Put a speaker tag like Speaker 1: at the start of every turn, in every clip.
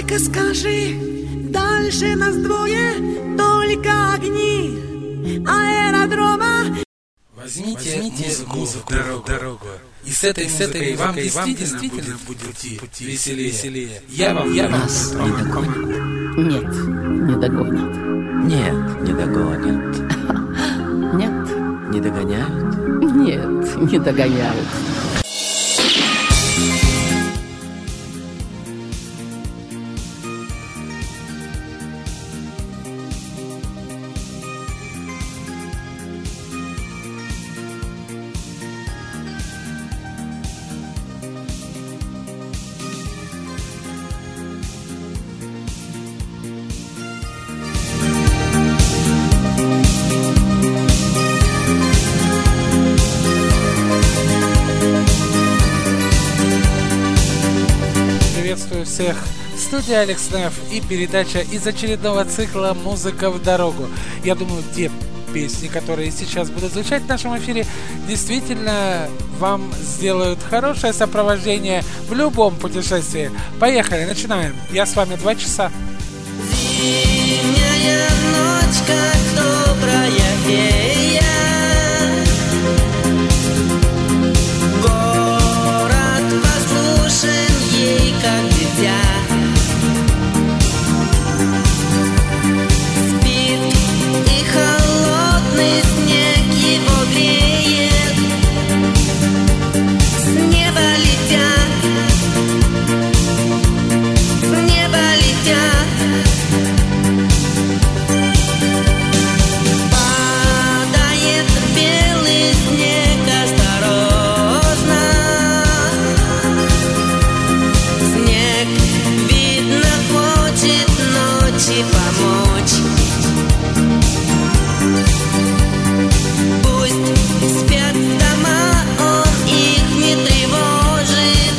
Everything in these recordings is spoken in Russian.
Speaker 1: Только скажи, дальше нас двое, только огни аэродрома.
Speaker 2: Возьмите музыку в дорогу. И с этой музыкой вам действительно будет веселее. Я вам
Speaker 3: Нас не догонят. Нет, не догонят.
Speaker 4: Нет, не догонят.
Speaker 3: Нет.
Speaker 4: Не догоняют?
Speaker 3: Нет, не догоняют.
Speaker 2: Приветствую всех! Студия Алекс Неф и передача из очередного цикла «Музыка в дорогу». Я думаю, те песни, которые сейчас будут звучать в нашем эфире, действительно вам сделают хорошее сопровождение в любом путешествии. Поехали, начинаем. Я с вами 2 часа.
Speaker 5: Зимняя ночь, как добрая фея. Город послушен ей, как дитя. Спит и холодный снег его греет. С неба летят, с неба летят. Падает белый снег осторожно. Снег, видно, хочет ночи помочь. Пусть спят дома, он их не тревожит.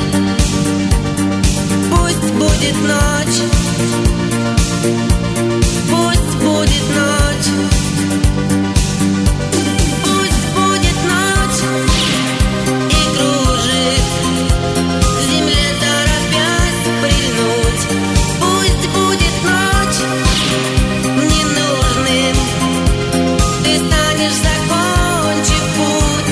Speaker 5: Пусть будет ночь. Пусть будет ночь. Пусть будет ночь. И кружит в земле, торопясь прильнуть. Пусть будет ночь. Ненужным ты станешь, закончив путь.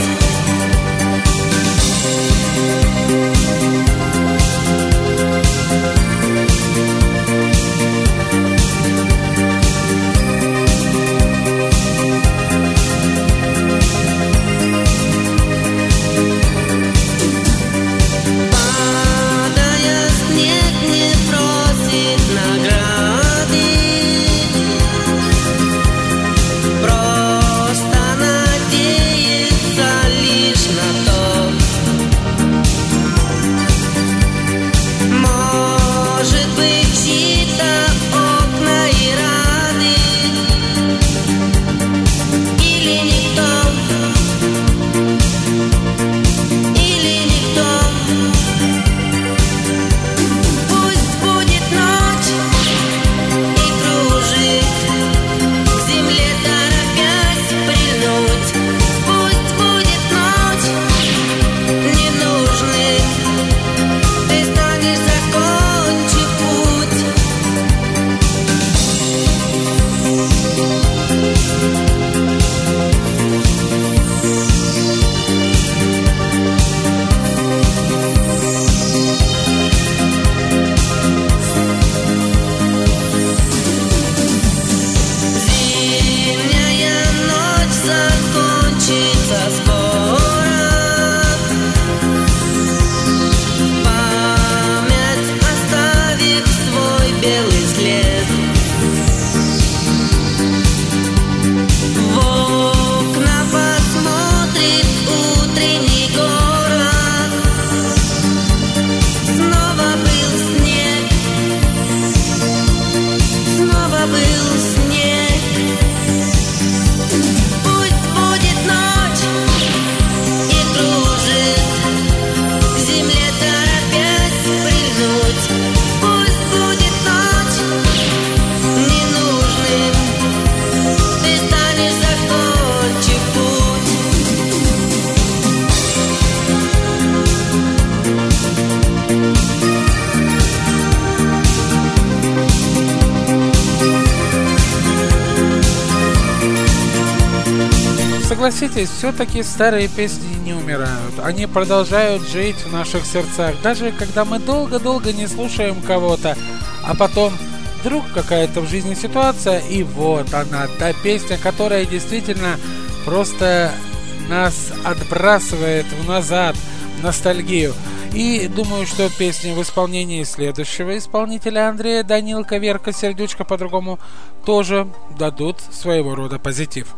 Speaker 2: согласитесь, все-таки старые песни не умирают. Они продолжают жить в наших сердцах, даже когда мы долго-долго не слушаем кого-то, а потом вдруг какая-то в жизни ситуация, и вот она, та песня, которая действительно просто нас отбрасывает назад, в ностальгию. И думаю, что песни в исполнении следующего исполнителя Андрея Данилко, Верка Сердючка по-другому, тоже дадут своего рода позитив.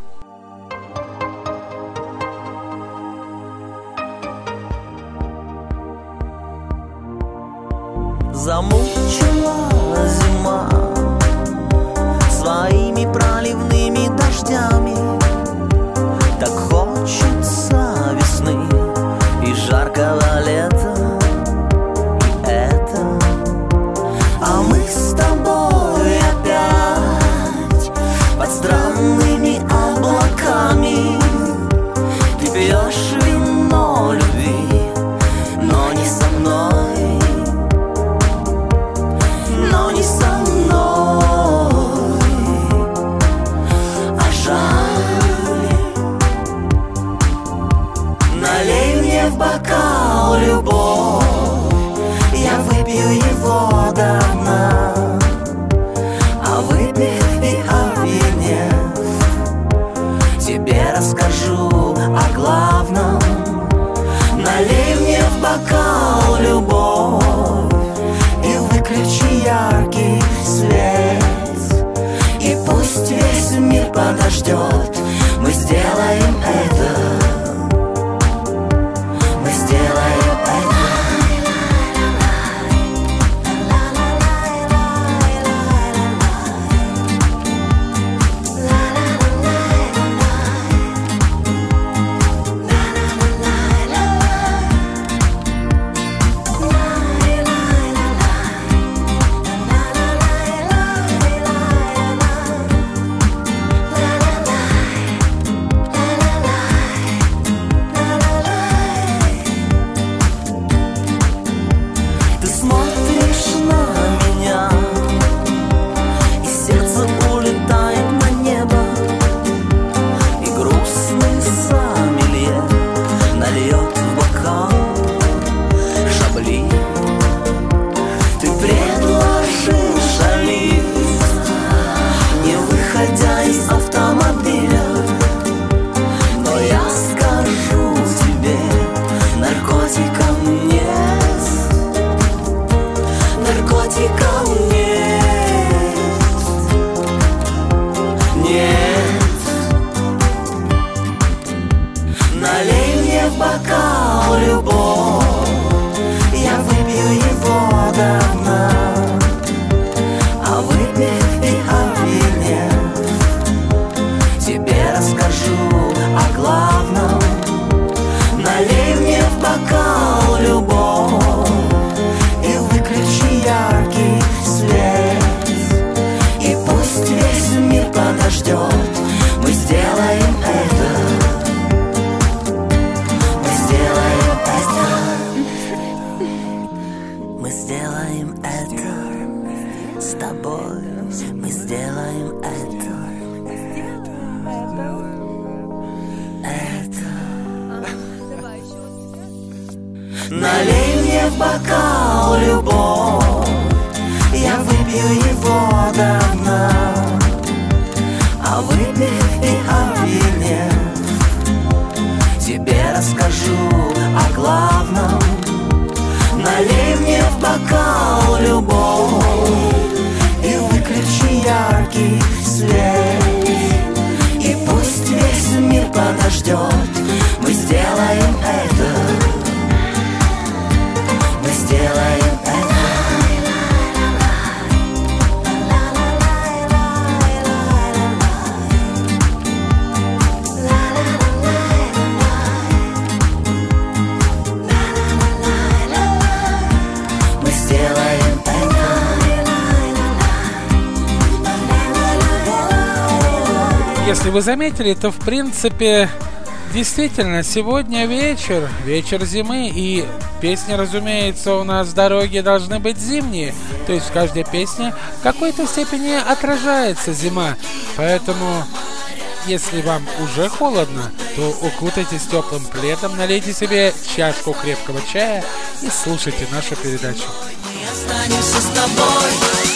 Speaker 6: Замучила зима своими проливными дождями. Так хочется весны и жаркого лета. И это, а мы с тобой опять под странными облаками. Ты пьешь вино любви, но не со мной, но не со мной, а жаль. Налей мне в бокал любовь, я выпью его до дна, а выпив и опьянев, тебе расскажу о главном. Налей мне в бокал любовь и выключи яркий свет, и пусть весь мир подождет. Мы сделаем это, мы сделаем это. Налей мне в бокал любовь, я выпью его до дна, а выпив и опьянев, тебе расскажу о главном. Налей мне в бокал любовь и выключи яркий свет, и пусть весь мир подождет. Мы сделаем это, мы сделаем это. Мы сделаем это.
Speaker 2: Если вы заметили, то в принципе действительно сегодня вечер зимы, и песни, разумеется, у нас дороги должны быть зимние, то есть в каждой песне в какой-то степени отражается зима, поэтому если вам уже холодно, то укутайтесь теплым пледом, налейте себе чашку крепкого чая и слушайте нашу передачу.
Speaker 5: Мы останемся с тобой.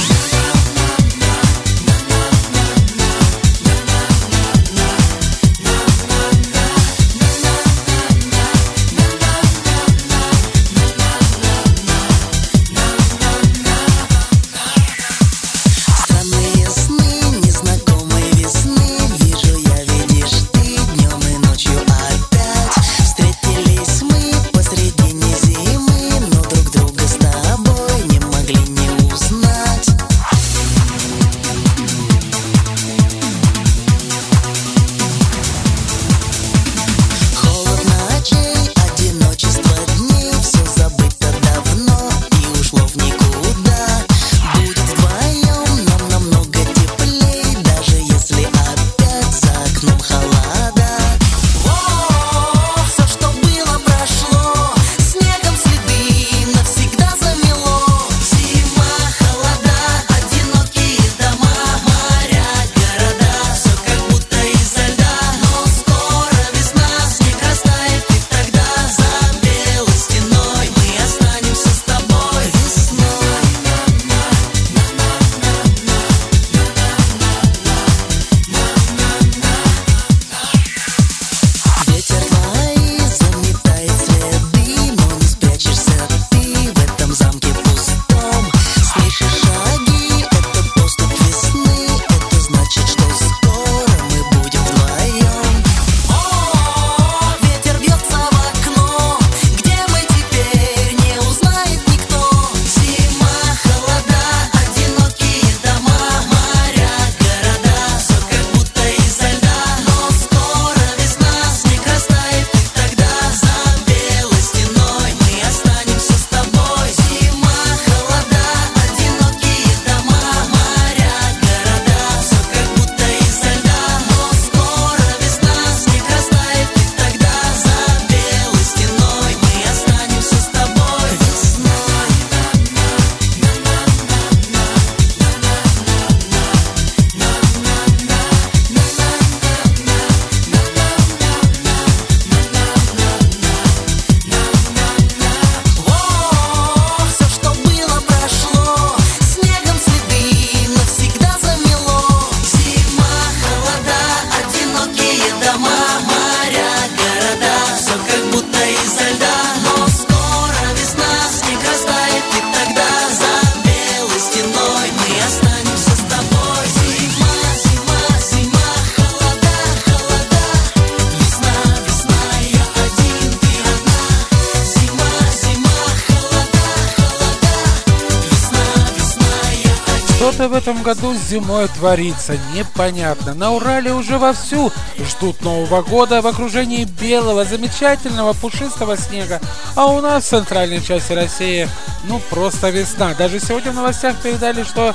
Speaker 2: Что-то в этом году с зимой творится, непонятно. На Урале уже вовсю ждут Нового года в окружении белого, замечательного, пушистого снега. А у нас в центральной части России, просто весна. Даже сегодня в новостях передали, что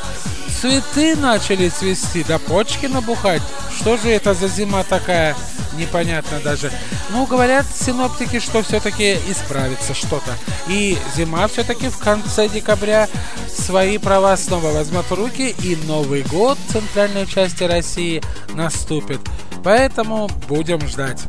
Speaker 2: цветы начали цвести, да почки набухать. Что же это за зима такая? Непонятно даже. Говорят синоптики, что все-таки исправится что-то. И зима все-таки в конце декабря свои права снова возьмет в руки, и Новый год в центральной части России наступит. Поэтому будем ждать.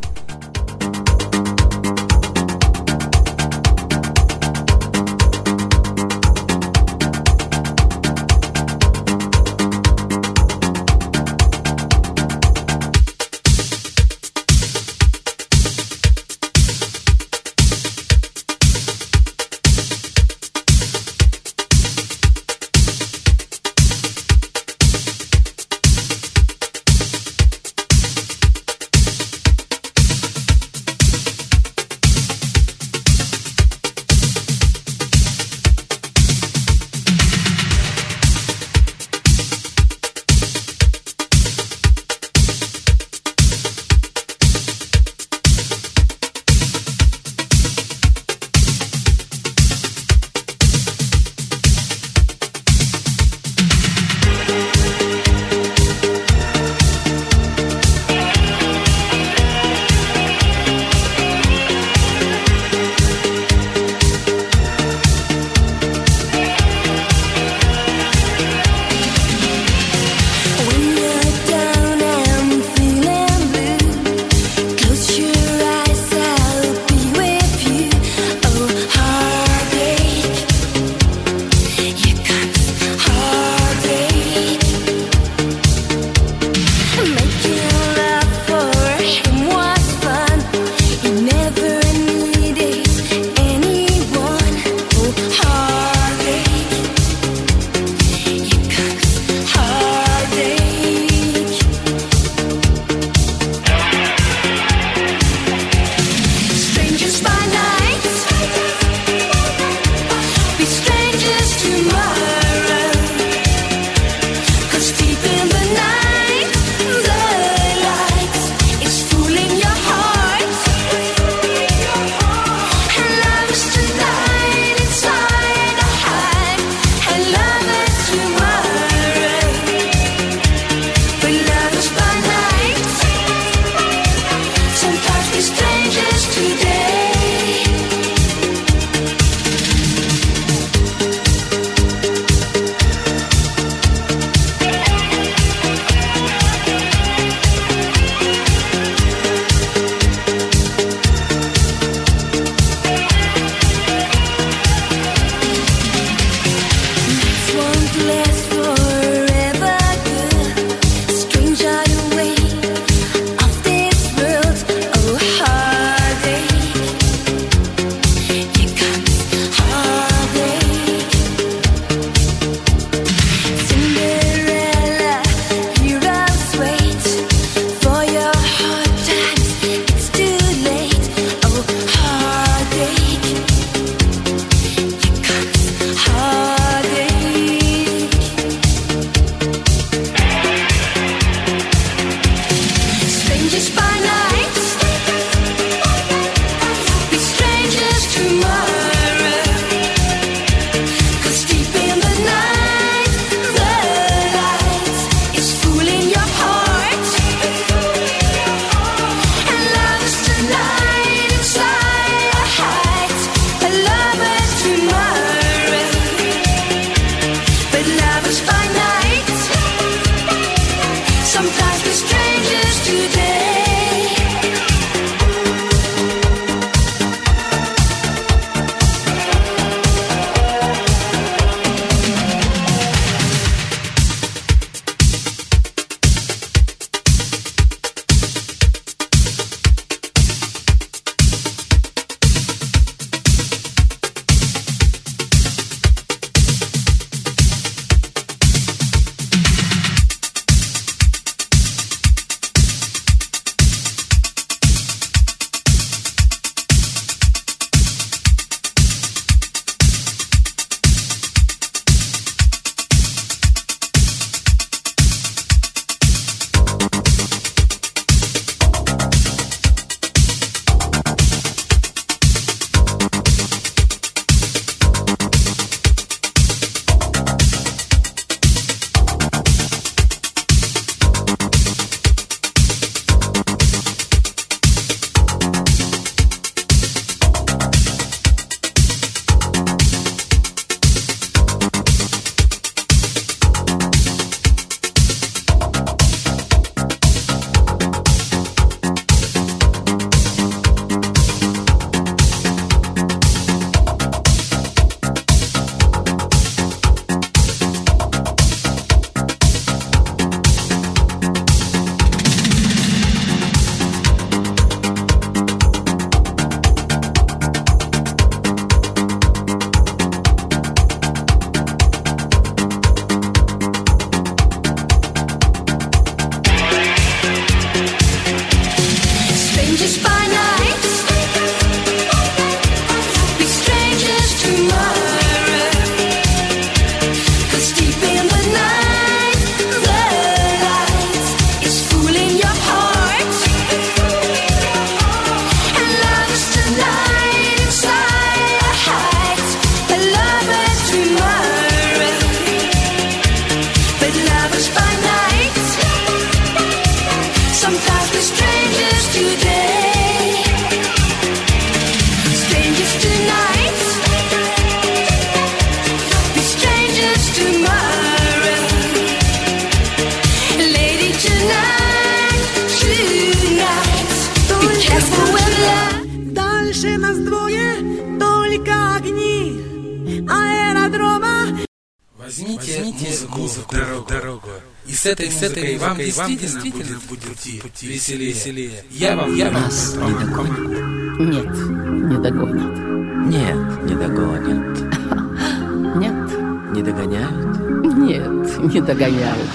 Speaker 2: возьмите музыку в дорогу. И с этой музыкой вам действительно будет веселее. Я вам
Speaker 4: Нас не догонят.
Speaker 3: Нет, не догонят.
Speaker 4: Нет, не догонят.
Speaker 3: Нет,
Speaker 4: Не догоняют?
Speaker 3: нет, не догоняют.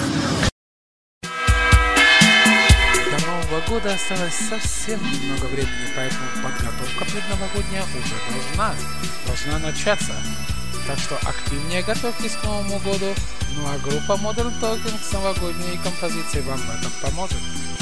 Speaker 2: До Нового года осталось совсем немного времени, поэтому подготовка предновогодняя уже должна начаться. Так что активнее готовьтесь к Новому году, ну а группа Modern Talking с новогодней композицией вам в этом поможет.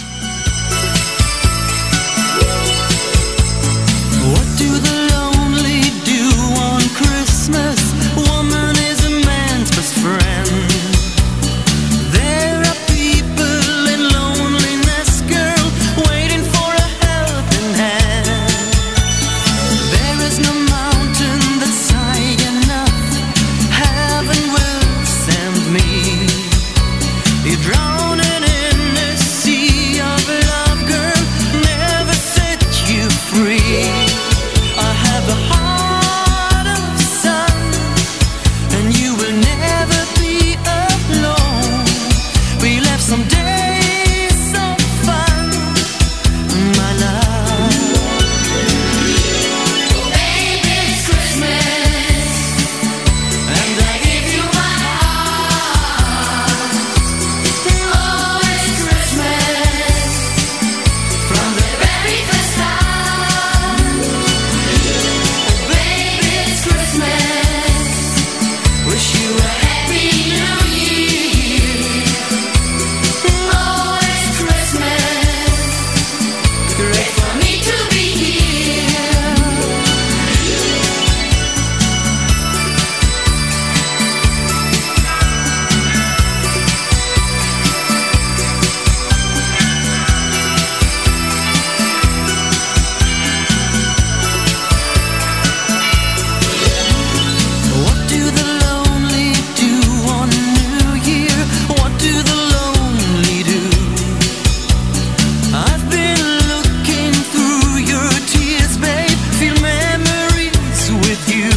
Speaker 5: What do the lonely do on Christmas? Woman is a man's best friend. There are people in loneliness, girl, waiting for a helping hand. There is no mountain that's high enough, heaven will send me. You're drowning in the sea of love, girl, never set you free. I have the heart of sun, and you will never be alone. We'll have some days of fun, my love. Baby, it's Christmas, and I give you my heart. Oh, it's Christmas, from the very first time. Baby, it's Christmas. Wish you a happy new year. Oh, it's Christmas. Great for me to be here. What do the lonely do on New Year? What do the lonely do? I've been looking through your tears, babe, feel memories with you.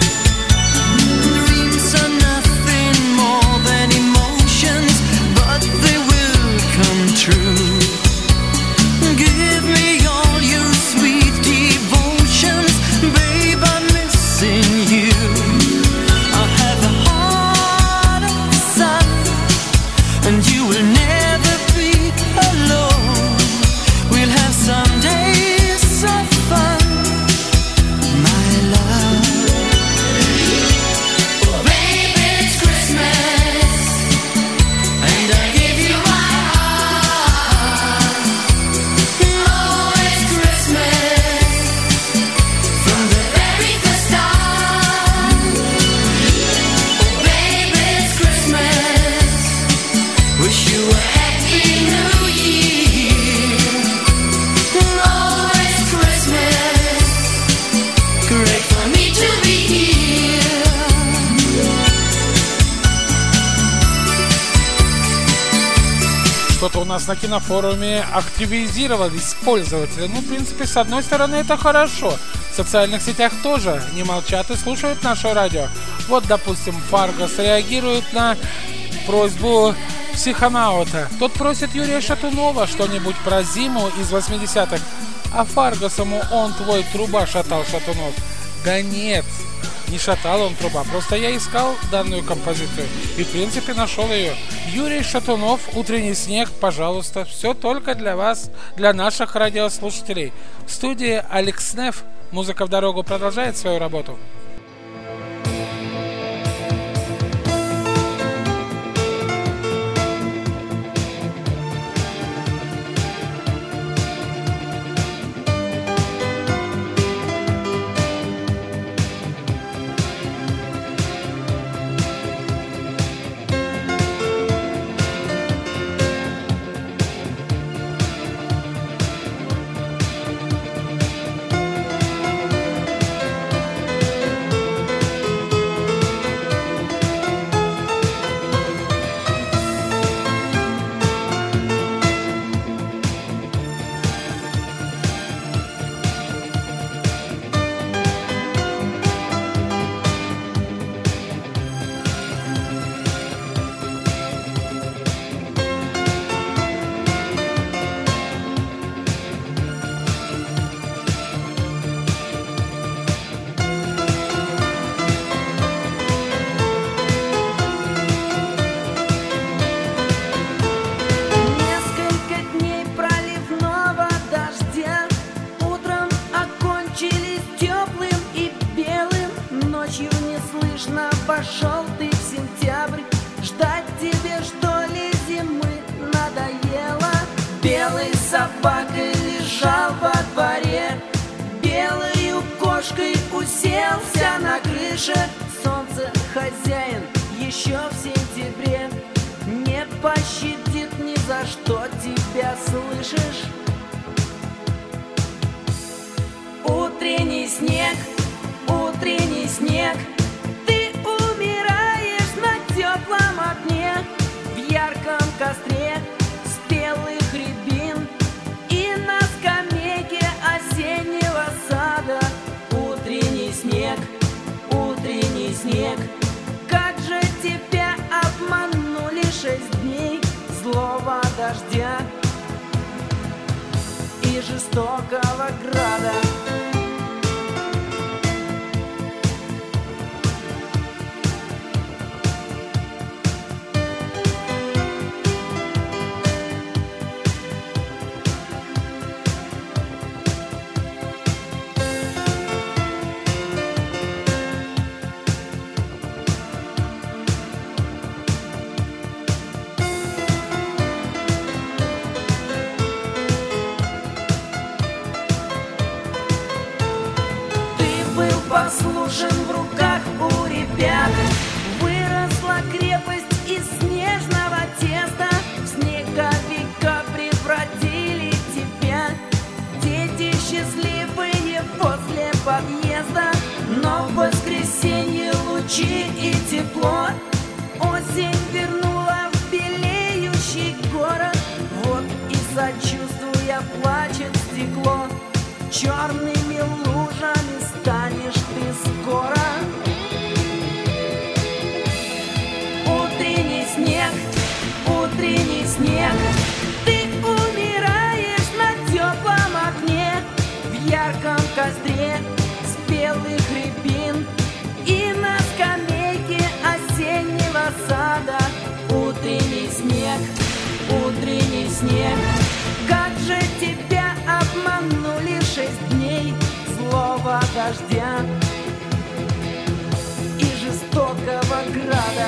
Speaker 5: Dreams are nothing more than emotions, but they will come true. Give me all your sweet devotions, babe, I'm missing you. I have the heart of the sun, and you will never be alone. We'll have some days of fun, my love. Oh, baby, it's Christmas, and I give you my heart. Oh, it's Christmas, from the very first time. Oh, baby, it's Christmas. Wish you a happy new year. Oh, it's Christmas. Great for me to be here.
Speaker 2: Что-то у нас на кинофоруме активизировались пользователи. Ну, в принципе, с одной стороны, это хорошо. В социальных сетях тоже не молчат и слушают наше радио. Вот, допустим, Фаргос реагирует на просьбу психонаута. Тот просит Юрия Шатунова что-нибудь про зиму из 80-х. А Фаргосому он твой труба шатал, Шатунов. Да нет, не шатал он труба, просто я искал данную композицию и в принципе нашел ее. Юрий Шатунов, «Утренний снег», пожалуйста, все только для вас, для наших радиослушателей. В студии Алекс Неф. Музыка в дорогу продолжает свою работу.
Speaker 1: выше. Солнце хозяин еще в сентябре не пощадит ни за что, тебя слышишь? Утренний снег, ты умираешь на теплом огне, в ярком костре спелых рябин и на скамейке осеннего сада. Утренний снег, как же тебя обманули 6 дней злого дождя и жестокого града. Послушен в руках у ребят, выросла крепость из снежного теста, в снеговика превратили тебя. Дети счастливые возле подъезда, но в воскресенье лучи и тепло. Осень вернула в белеющий город, вот и сочувствуя плачет стекло. Черными лужами станешь ты скоро. Утренний снег, ты умираешь на теплом огне, в ярком костре спелых рябин и на скамейке осеннего сада. Утренний снег, как же тебя обманули 6 дней злого дождя и жестокого града.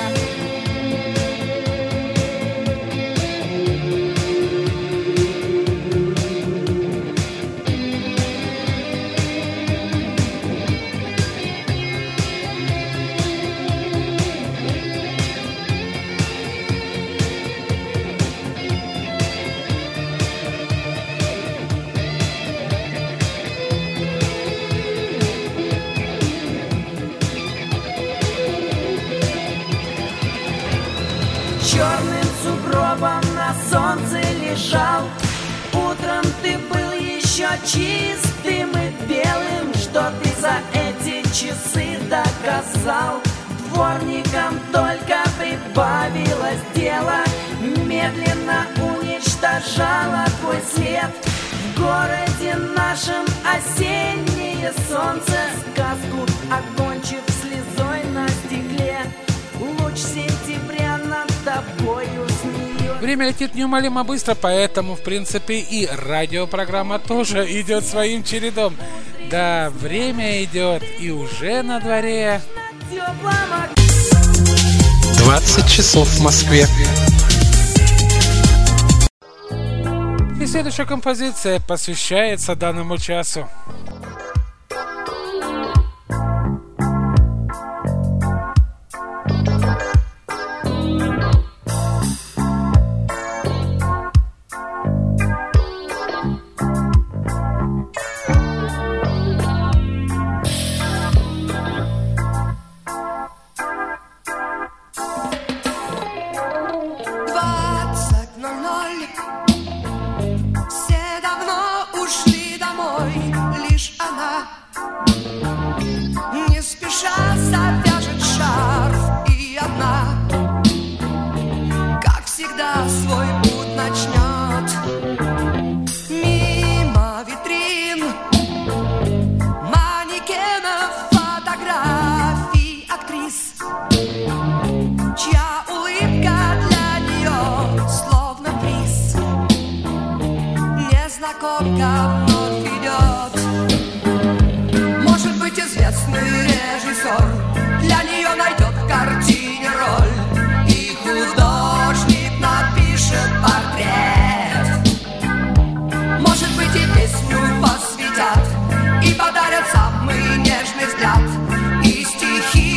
Speaker 1: Черным сугробом на солнце лежал. Утром ты был еще чистым и белым. Что ты за эти часы доказал? Дворникам только прибавилось дело, медленно уничтожало твой след. В городе нашем осеннее солнце, сказку окончив слезой на стекле. Луч сентября над тобою смеется.
Speaker 2: Время летит неумолимо быстро, поэтому, в принципе, и радиопрограмма тоже идет своим чередом. Да, время идет, и уже на дворе
Speaker 7: 20 часов в Москве.
Speaker 2: И следующая композиция посвящается данному часу.
Speaker 8: И подарят самый нежный взгляд, и стихи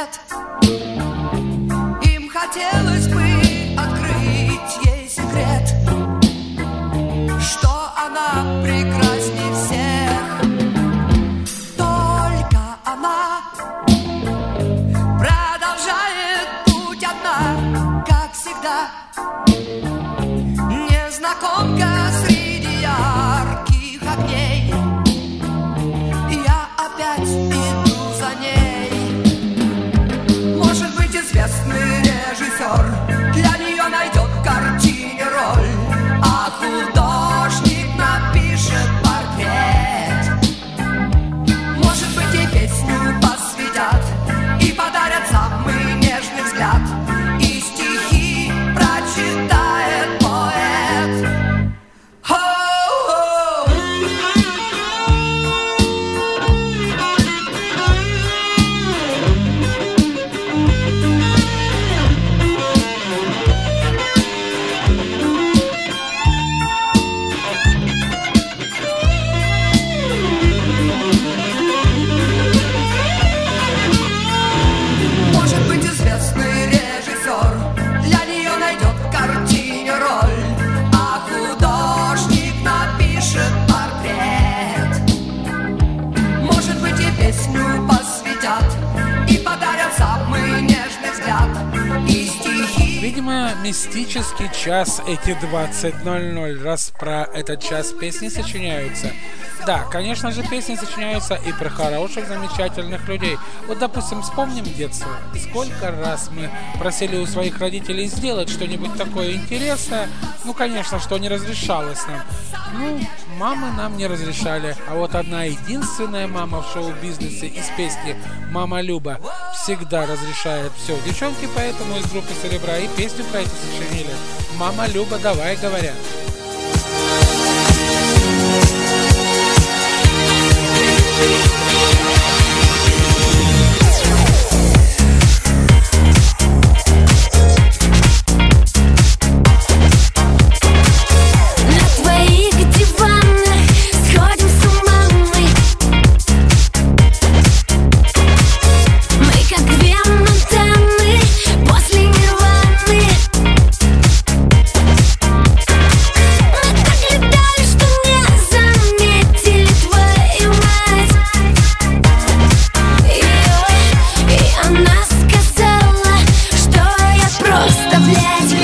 Speaker 8: свет. Им хотелось бы открыть ей секрет, что она прекрасней всех. Только она продолжает путь одна, как всегда. Незнакомка среди ярких огней. Я опять иду за ней. Может быть, известный режиссер для нее найдет в картине роль, а художник напишет портрет. Может быть, ей песню посвятят и подарят самый нежный взгляд, и стихи прочитает поэт. Может быть, известный режиссер для нее найдет в картине роль, а художник напишет портрет. Может быть, и песню посвятят и подарят самый нежный взгляд, и стихи.
Speaker 2: Видимо, мистический час эти 20:00, раз про этот час песни сочиняются. Да, конечно же, песни сочиняются и про хороших, замечательных людей. Вот, допустим, вспомним детство. Сколько раз мы просили у своих родителей сделать что-нибудь такое интересное. Ну, конечно, что не разрешалось нам. Ну, мамы нам не разрешали. А вот одна единственная мама в шоу-бизнесе из песни «Мама Люба» всегда разрешает все. Девчонки поэтому из группы «Серебра» и песню про это сочинили. «Мама Люба, давай», говорят.
Speaker 9: На твоих диванах сходим с ума мы. Мы как две Монтаны после Нирваны. Мы так летали, что не заметили твою мать. И она сказала, что я просто, блядь.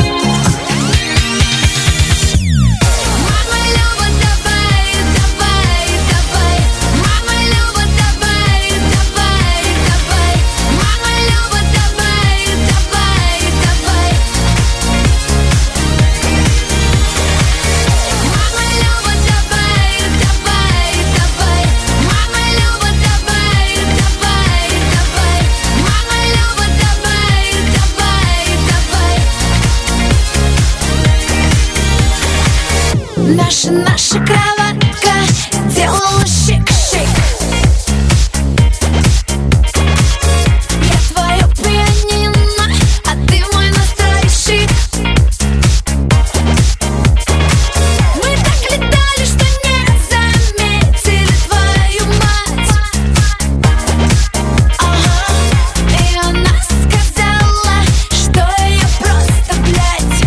Speaker 9: Мама Люба, давай, давай, давай. Мама Люба, давай, давай, давай. Мама Люба, давай, давай, давай. Мама Люба, давай, давай, давай. Мама Люба, давай, давай, давай. Мама Люба, давай, давай, давай. Наша кроватка делала шик-шик. Я твое пианино, а ты мой настройщик. Мы так летали, что не заметили твою мать. Ага, и она сказала, что я просто, блядь.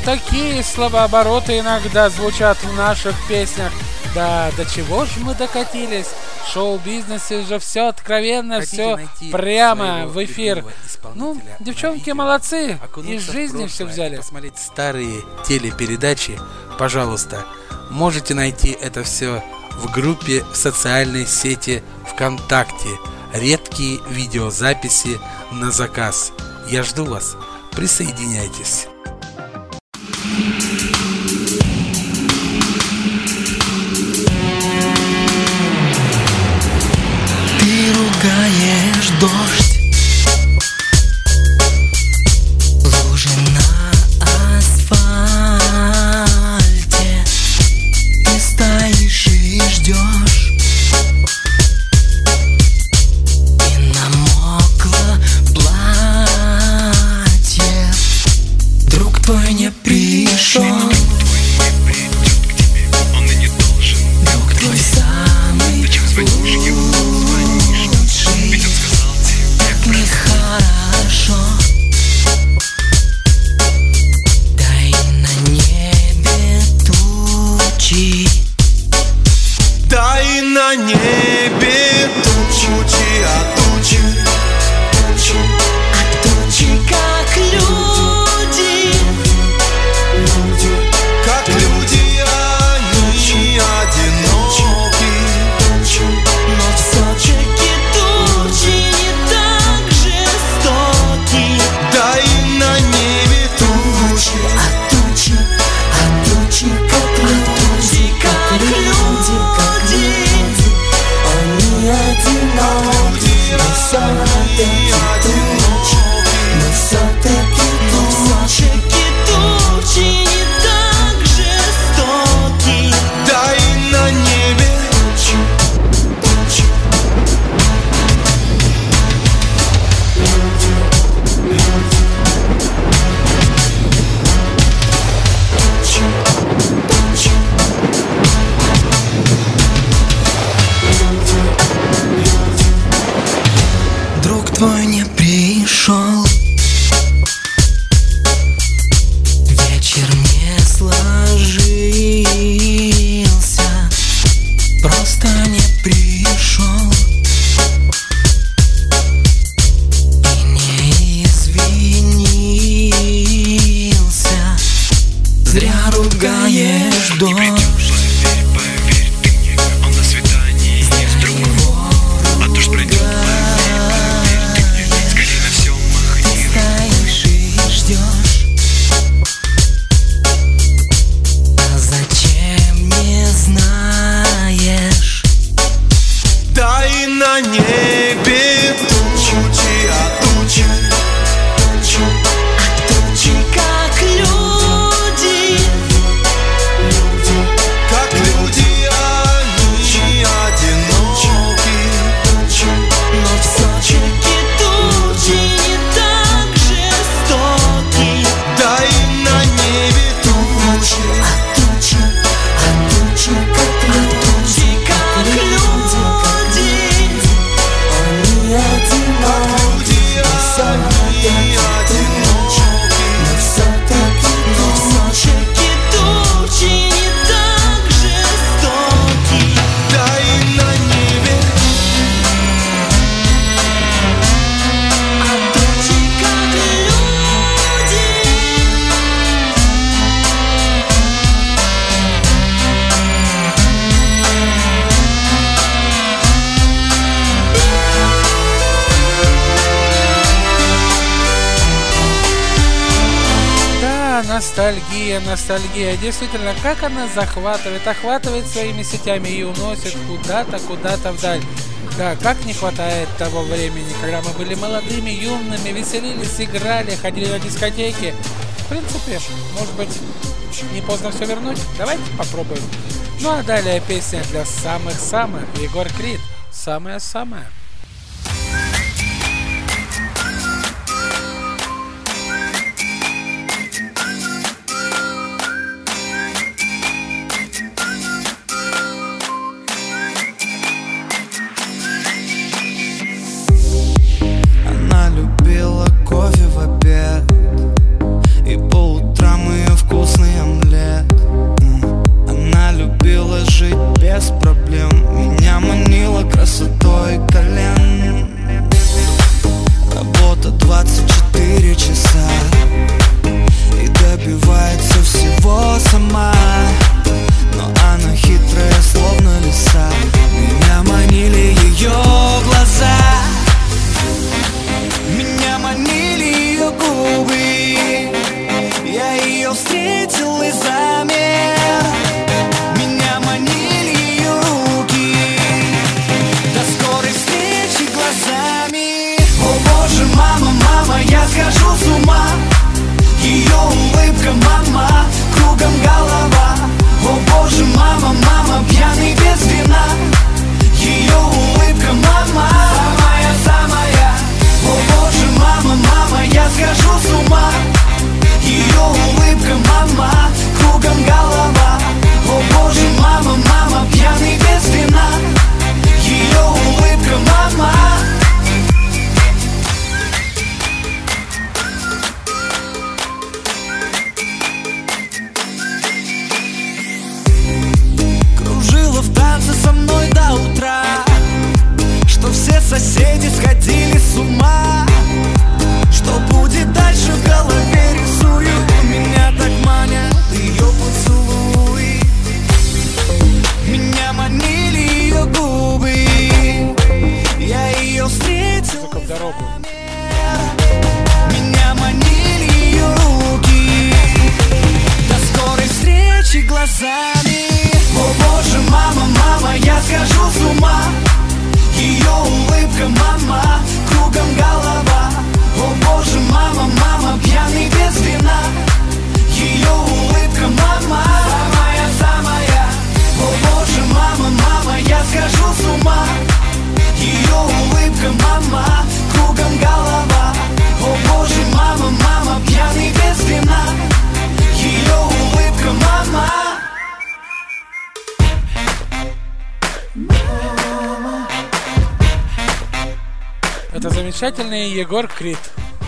Speaker 2: такие словообороты иногда звучат в наших песнях. Да, до чего же мы докатились? В шоу-бизнесе же все откровенно, все прямо в эфир. Ну, девчонки молодцы, из жизни все взяли.
Speaker 10: Посмотреть старые телепередачи, пожалуйста, можете найти это все в группе в социальной сети ВКонтакте. Редкие видеозаписи на заказ. Я жду вас. Присоединяйтесь.
Speaker 5: Ты ругаешь дождь, лужи на асфальте. Ты стоишь и ждешь, и намокло платье. Друг твой не пришел, друг твой самый лучший. Так нехорошо. Дай на небе тучи,
Speaker 11: дай на небе тучи, а тучи,
Speaker 5: как люди,
Speaker 11: как люди, они одиноки.
Speaker 5: но все-таки тучи не так жестоки.
Speaker 11: Дай на небе тучи,
Speaker 5: как люди,
Speaker 6: они одиноки, но все-таки
Speaker 5: тучи не так жестоки.
Speaker 11: дай на небе
Speaker 5: Друг твой не пришел, вечер не сложился, просто не пришел и не извинился. Зря ругаешь дождь.
Speaker 11: дай на небе тучи, а тучи,
Speaker 5: как люди,
Speaker 11: как люди, они одиноки.
Speaker 5: но все-таки тучи не так жестоки.
Speaker 11: Дай на небе тучи,
Speaker 5: как люди,
Speaker 6: они одиноки, но все-таки
Speaker 5: все-таки тучи не так жестоки.
Speaker 11: дай на небе
Speaker 5: Тучи, как люди.
Speaker 2: Да, ностальгия, ностальгия. Действительно, как она захватывает, охватывает своими сетями и уносит куда-то вдаль. Да, как не хватает того времени, когда мы были молодыми, юными, веселились, играли, ходили на дискотеки. В принципе, может быть, не поздно все вернуть? Давайте попробуем. Ну а далее песня для самых-самых. Егор Крид. Самое-самое.
Speaker 11: Она любила кофе в обед, и по утрам ее вкус
Speaker 5: без проблем. Меня манила красотой колен. Работа 24 часа и добивается всего сама. Но она хитрая, словно лиса. Меня манили ее глаза, меня манили ее губы. Я ее встретил и замер. Меня манили ее руки. До скорой встречи глазами. О боже, мама, мама, я схожу с ума. Ее улыбка, мама, кругом голова. О боже, мама, мама, пьяный без вина. Ее улыбка, мама, самая, самая. О боже, мама, мама, я схожу с ума. Ее улыбка, мама, кругом голова. О боже, мама, мама, пьяный без вина. Ее улыбка, мама. Кружила в танце со мной до утра, что все соседи сходили с ума. Что будет дальше, в голове рисую. Меня так манят ее поцелуи. Меня манили ее губы. Я ее встретил
Speaker 2: в дорогу.
Speaker 5: Меня манили ее руки. До скорой встречи глазами. О боже, мама, мама, я схожу с ума. Ее улыбка, мама, кругом голова. О боже, мама, мама, пьяный без вина. Ее улыбка, мама, самая, самая. О боже, мама, мама, я схожу с ума. Ее улыбка, мама, кругом голова. О боже, мама, мама, пьяный без вина. Ее улыбка, мама.
Speaker 2: Это замечательный Егор Крид.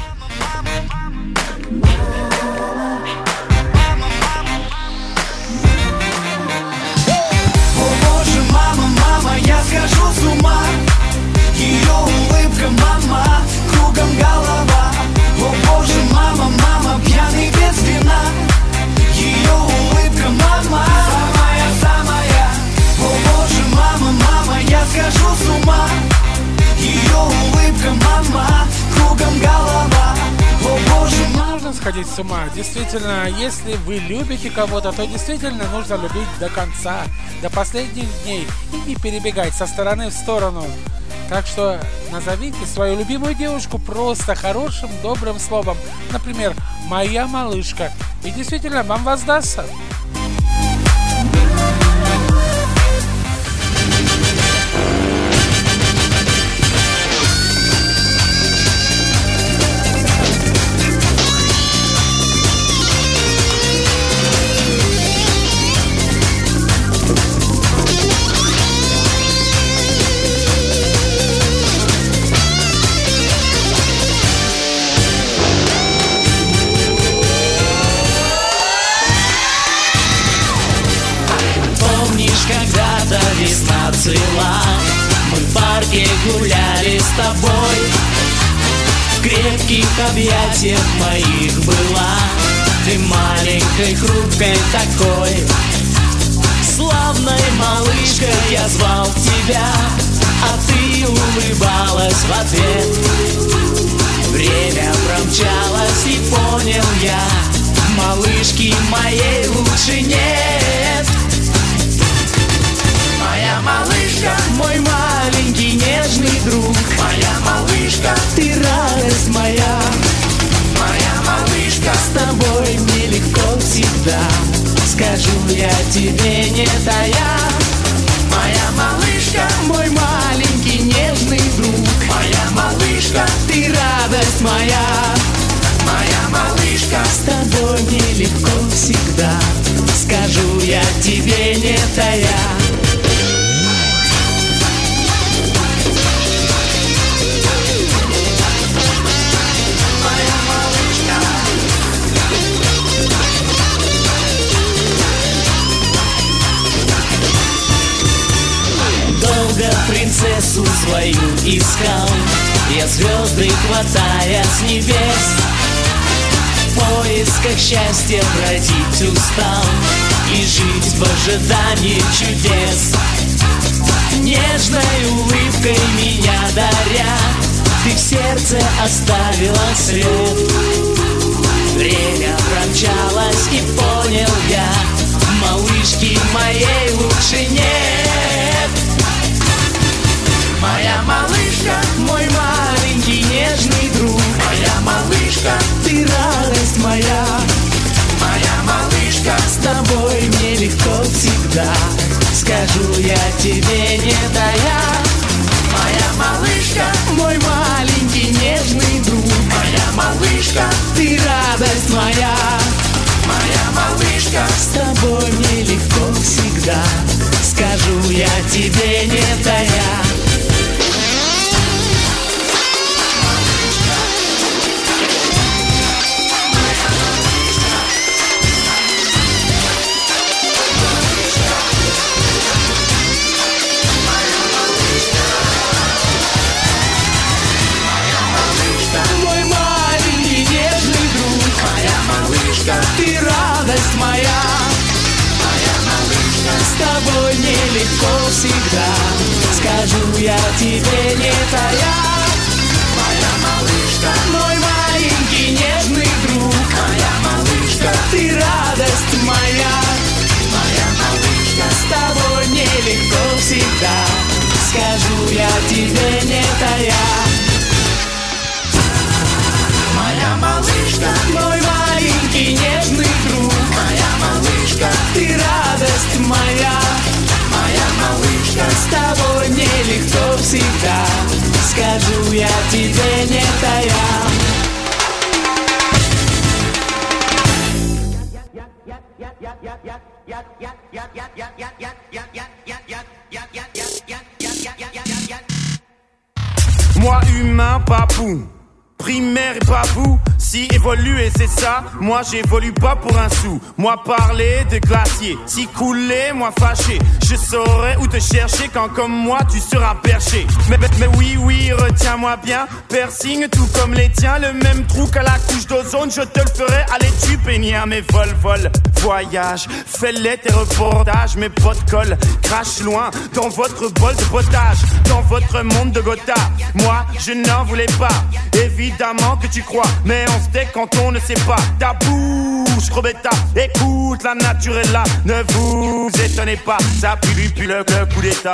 Speaker 5: О боже, мама, мама, я схожу с ума. Ее улыбка, мама, кругом голова. О боже, мама, мама, пьяный без вина. Ее улыбка, мама, самая, самая. О боже, мама, мама, я схожу с ума. Ее улыбка, мама, кругом голова. О боже,
Speaker 2: не нужно сходить с ума. Действительно, если вы любите кого-то, то действительно нужно любить до конца, до последних дней и не перебегать со стороны в сторону. Так что назовите свою любимую девушку просто хорошим, добрым словом. Например, «моя малышка». И действительно вам воздастся.
Speaker 12: Когда-то весна цвела, мы в парке гуляли с тобой. В крепких объятиях моих была ты маленькой, хрупкой такой. Славной малышкой я звал тебя, а ты улыбалась в ответ. Время промчалось и понял я, малышки моей лучше нет. Моя малышка, мой маленький нежный друг. Моя малышка, ты радость моя. Моя малышка, с тобой мне легко всегда. Скажу я тебе, не тая. Моя малышка, мой маленький нежный друг. Моя малышка, ты радость моя. Моя малышка, с тобой мне легко всегда. Скажу я тебе, не тая. искал я звезды, хватая с небес. В поисках счастья бродить устал и жить в ожидании чудес. Нежной улыбкой меня даря, ты в сердце оставила след. Время промчалось и понял я, малышки моей лучше нет. Моя малышка, мой маленький нежный друг. Моя малышка, ты радость моя. Моя малышка, с тобой мне легко всегда. Скажу я тебе, не тая. Моя малышка, мой маленький нежный друг. Моя малышка, ты радость моя. Моя малышка, с тобой мне легко всегда. Скажу я тебе, не тая. Ты радость моя, моя малышка, с тобой мне легко всегда. Скажу я тебе, не тая. Моя малышка, мой маленький нежный друг. Моя малышка, ты радость моя. Моя малышка, с тобой мне легко всегда. Скажу я тебе, не тая. Моя малышка, мой маленький нежный друг. Моя малышка, ты радость моя. Моя малышка, с тобой мне легко всегда. Скажу я тебе, не тая.
Speaker 13: Moi humain, papou, primaire et pas vous. Si évoluer c'est ça, moi j'évolue pas pour un sou. Moi parler de glacier, si couler, moi fâché. Je saurais où te chercher quand comme moi tu seras perché. Mais oui, retiens-moi bien, piercing tout comme les tiens. Le même trou qu'à la couche d'ozone, je te le ferai. Allez tu peignir mes vol, voyage. Fais-les tes reportages, mes potes collent. Crache loin dans votre bol de potage. Dans votre monde de Gotha, moi je n'en voulais pas. Évidemment que tu crois, mais on se tait quand on ne sait pas. Ta bouche crevetta, écoute, la nature est là. Ne vous étonnez pas, ça pue le coup d'état.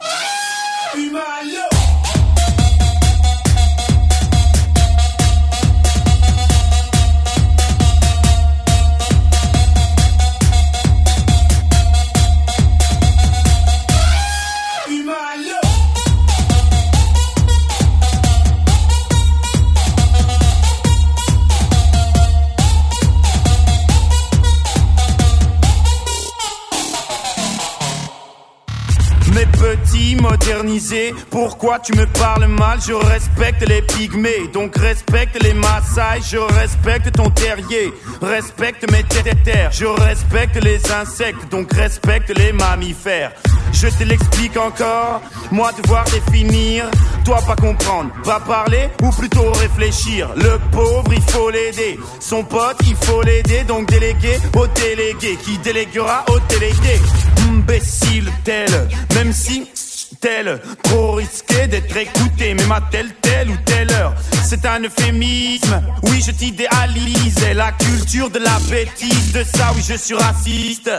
Speaker 13: Petit modernisé, pourquoi tu me parles mal? Je respecte les pygmées, donc respecte les Maasai. Je respecte ton terrier, respecte mes terres. Je respecte les insectes, donc respecte les mammifères. Je te l'explique encore, moi devoir définir, toi pas comprendre, pas parler ou plutôt réfléchir. Le pauvre il faut l'aider, son pote il faut l'aider, donc déléguer au délégué qui déléguera au délégué. Imbécile tel, même si tel, trop risqué d'être écouté, même à telle ou telle heure. C'est un euphémisme, oui je t'idéalise, la culture de la bêtise, de ça oui je suis raciste.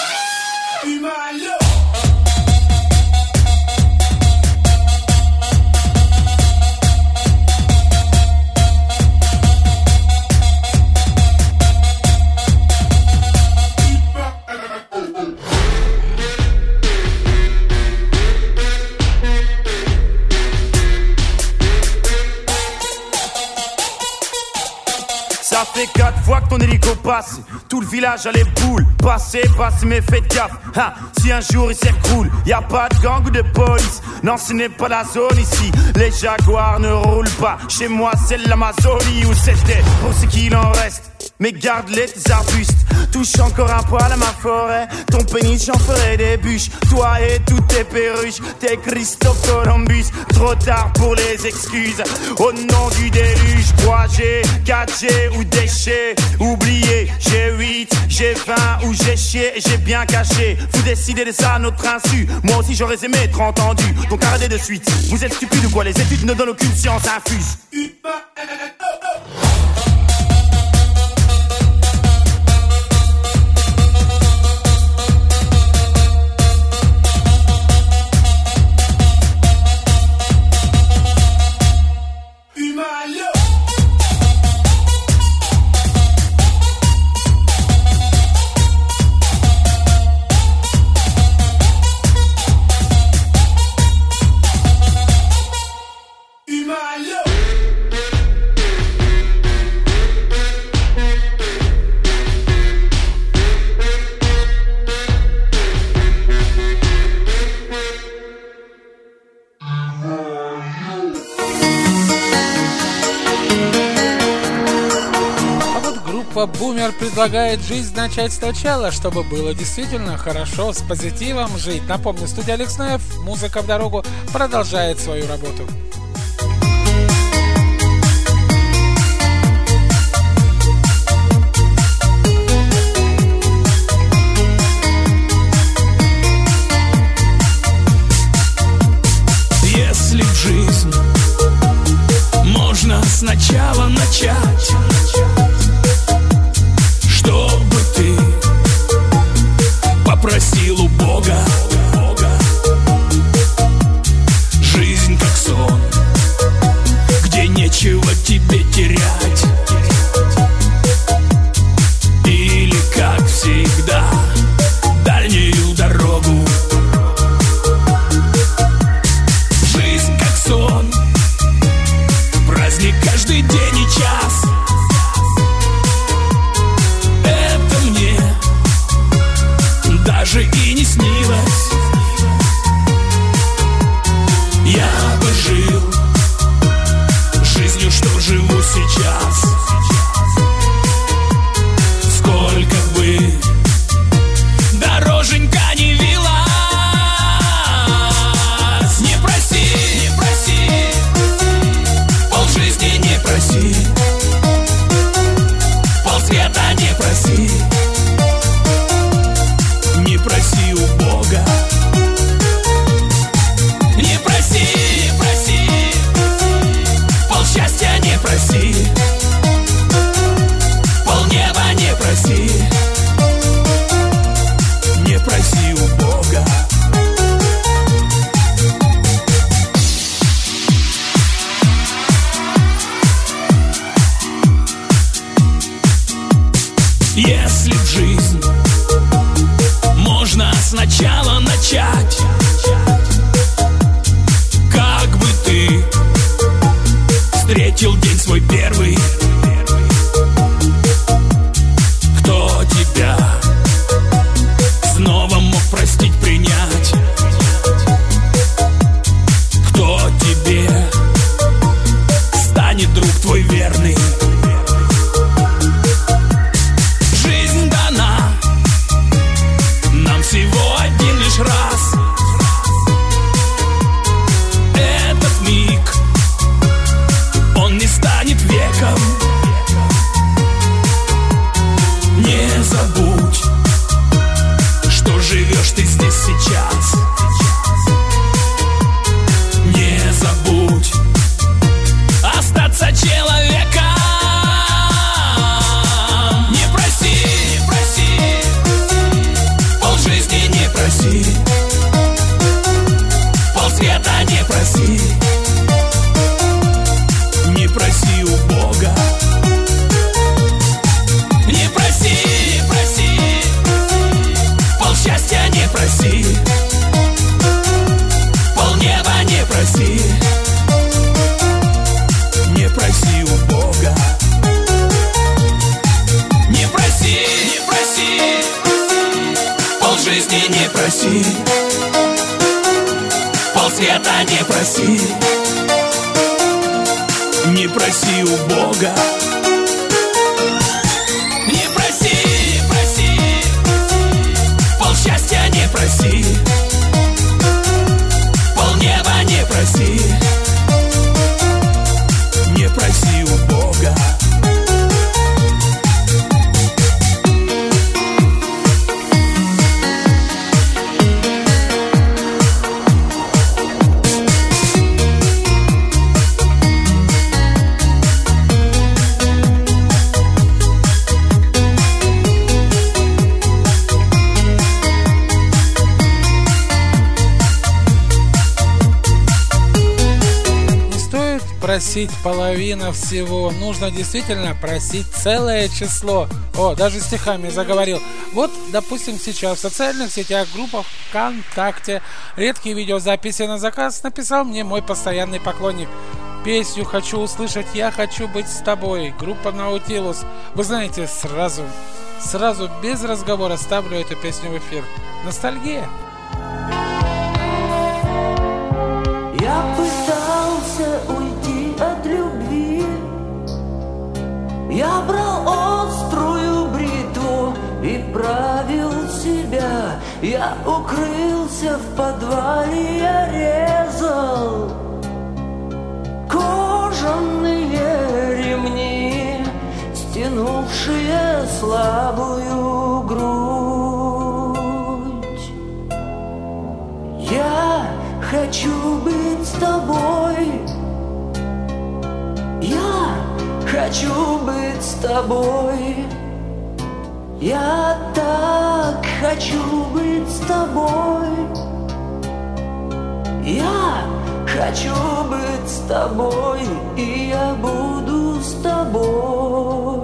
Speaker 13: Ça fait 4 fois que ton hélico passe, tout le village a les boules. Passez, mais faites gaffe, hein, si un jour il s'écroule. Y'a pas de gang ou de police, non ce n'est pas la zone ici. Les jaguars ne roulent pas, chez moi c'est l'Amazonie où c'était, pour ce qu'il en reste. mais garde-les tes arbustes. Touche encore un poil à ma forêt, ton pénis j'en ferai des bûches. Toi et toutes tes perruches, t'es Christophe Columbus. Trop tard pour les excuses, au nom du déluge. 3G, 4G ou déchets, oubliez. J'ai 8, j'ai 20 ou j'ai chié et j'ai bien caché. Vous décidez de ça à notre insu, moi aussi j'aurais aimé être entendu. Donc arrêtez de suite, vous êtes stupides ou quoi? Les études ne donnent aucune science infuse.
Speaker 2: Бумер предлагает жизнь начать сначала, чтобы было действительно хорошо, с позитивом жить. Напомню, студия Алекс Ноев, музыка в дорогу продолжает свою работу.
Speaker 12: Если в жизнь можно сначала начать, чтобы ты попросил у Бога. Жизнь как сон, где нечего тебе терять. Или, как всегда, дальнюю дорогу. Жизнь как сон, праздник каждый день и час. Даже и не снилось. Я бы жил жизнью, что живу сейчас. Сколько бы дороженька не вилась. Не проси, не проси, полжизни не проси, полсвета не проси. Не проси у Бога. Не проси, не проси, полсчастья не проси, полнеба не проси. Не проси у Бога. Если в жизнь можно сначала начать, как бы ты встретил день свой первый. Кто тебя снова мог простить, принять? Кто тебе станет друг твой верный? Жизнь дана нам всего один лишь раз. Этот миг, он не станет веком. Не забудь, что живешь ты здесь сейчас. Не забудь остаться человеком. Не проси, не проси, полжизни не проси, полсвета не проси. Не проси у Бога. Не проси, не проси, полсчастья не проси, полнеба не проси. Не проси у Бога. Не проси, не проси, полжизни не проси, полсвета не проси. Не проси у Бога.
Speaker 2: просить половина всего. Нужно действительно просить целое число. О, даже стихами заговорил. Вот, допустим, сейчас в социальных сетях, группах ВКонтакте редкие видеозаписи на заказ написал мне мой постоянный поклонник. Песню хочу услышать, я хочу быть с тобой. Группа Наутилус. Вы знаете, сразу без разговора ставлю эту песню в эфир. Ностальгия.
Speaker 1: Я пытался уйти от любви. Я брал острую бритву и правил себя. Я укрылся в подвале, я резал кожаные ремни, стянувшие слабую грудь. Я хочу быть с тобой. Я хочу быть с тобой. Я так хочу быть с тобой. Я хочу быть с тобой, и я буду с тобой.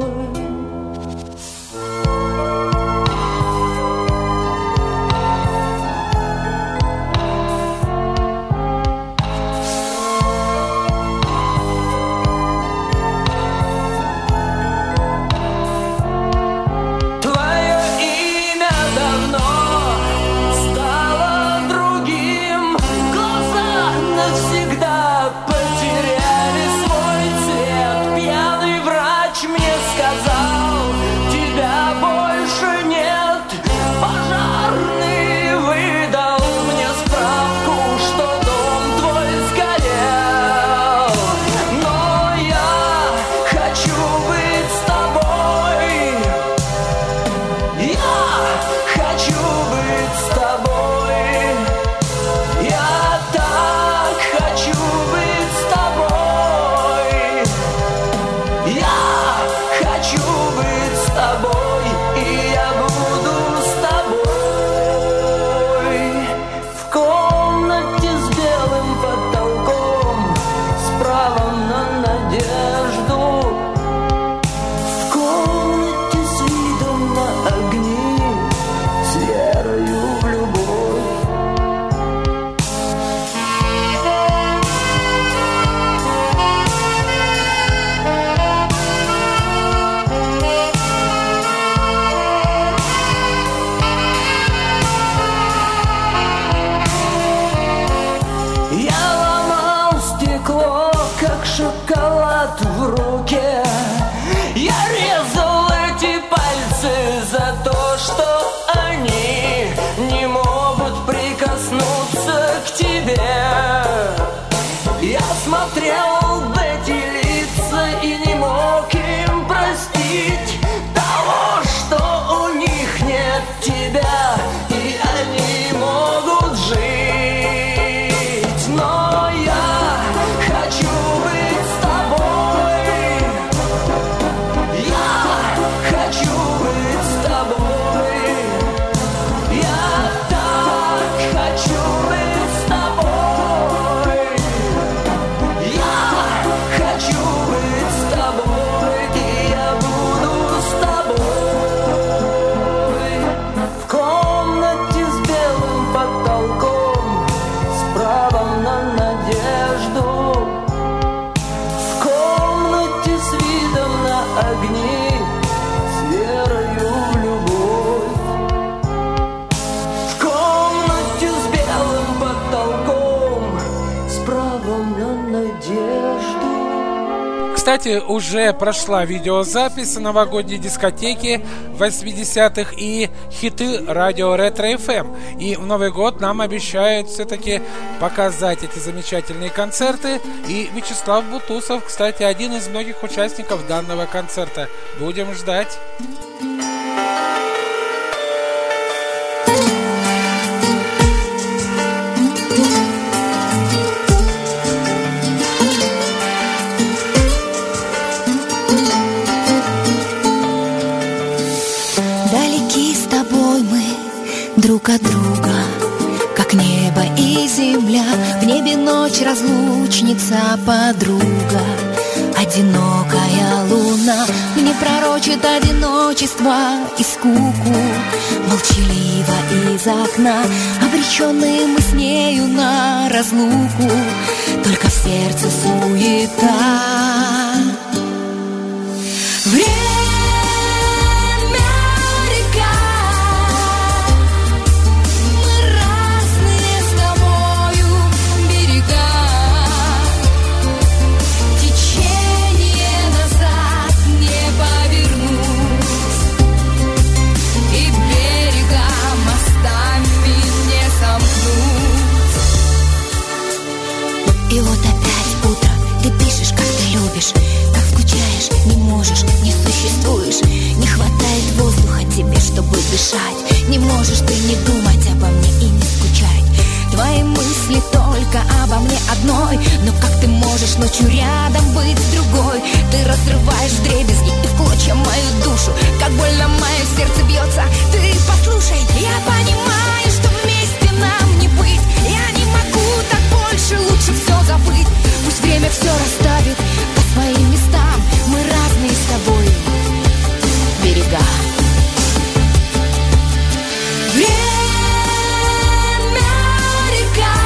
Speaker 2: Кстати, уже прошла видеозапись новогодней дискотеки 80-х и хиты радио Ретро FM. И в Новый год нам обещают все-таки показать эти замечательные концерты. И Вячеслав Бутусов, кстати, один из многих участников данного концерта. Будем ждать.
Speaker 14: Друг от друга, как небо и земля. В небе ночь разлучница, подруга, одинокая луна мне пророчит одиночество и скуку. Молчаливо из окна, обреченные мы с нею на разлуку, только в сердце суета. Время река, мы разные с тобою берега. Течение назад не повернуть, и берега мостами не сомкнуть. И вот опять утро, ты пишешь, как ты любишь, как скучаешь, не можешь, не существуешь. Не хватает воздуха тебе, чтобы дышать. Не можешь ты не думать обо мне и не скучать. Твои мысли только обо мне одной. Но как ты можешь ночью рядом быть с другой? Ты разрываешь вдребезги и в клочья мою душу. Как больно мое сердце бьется. Ты послушай, я понимаю, что вместе нам не быть. Я не могу так больше, лучше все забыть. Пусть время все расставит по своим местам. Мы разные с тобой берега. Время река,